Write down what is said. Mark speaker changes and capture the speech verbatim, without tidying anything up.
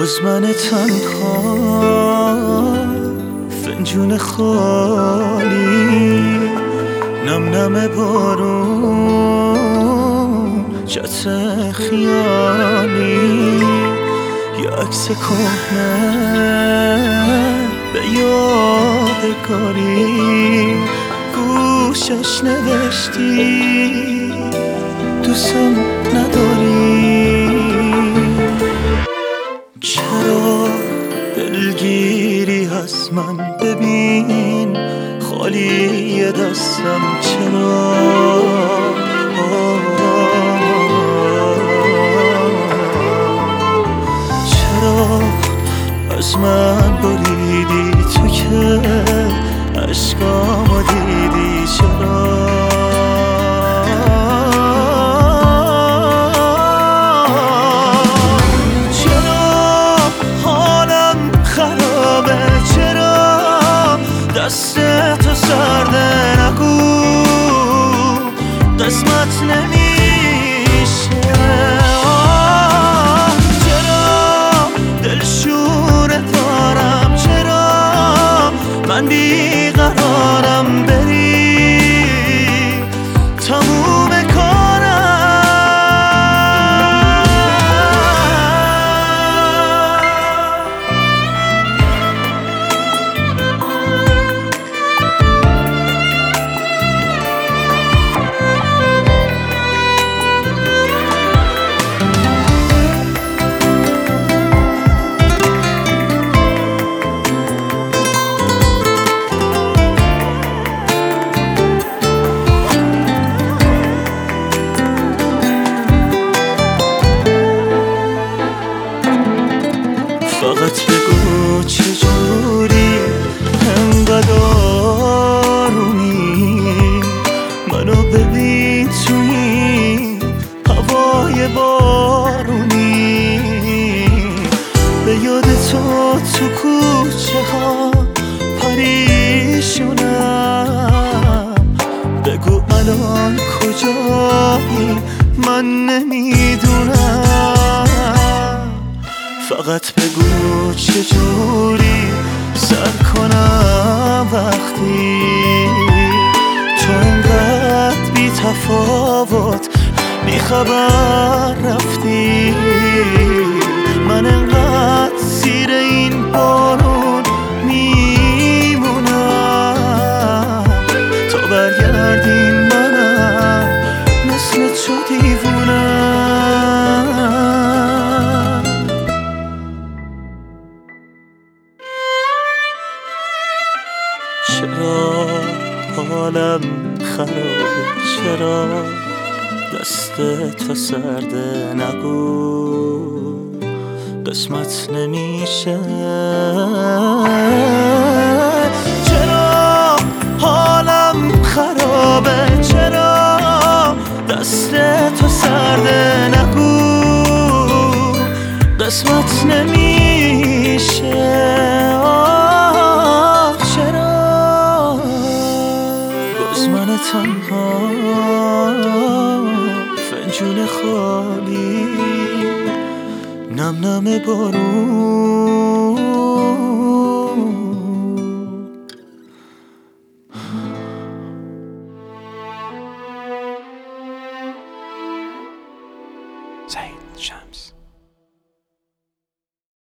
Speaker 1: باز من تنها، فنجون خالی، نم نم بارون، چتر خیالی، یه عکس کهنه به یادگاری، گوشش نوشتی دوستم نداری. چرا دلگیری از من؟ ببین خالی دستم. چرا چرا از من بریدی تو که عشقامو دیدی؟ چرا دست تو سرده، نگو قسمت نمیشه. چرا دلشوره دارم؟ چرا من بیقرارم؟ بری تموم فقط بگو چجوری انقدر آرومی، منو ببین توی هوای بارونی، به یاد تو تو کوچه ها پریشونم. بگو الان کجایی؟ من نمیدونم. فقط بگو چجوری سر کنم وقتی تو انقدر بی تفاوت بی خبر رفتی. من انقدر زیر این بارون میمونم تا برگردین، منم مثل تو دیوونم. چرا حالم خرابه؟ چرا دست تو سرده؟ نگو قسمت نمیشه. چرا حالم خرابه؟ چرا دست تو سرده؟ نگو قسمت نمیشه. من تنها، فنجون خالی، نم نم بارون.
Speaker 2: سعید شمس.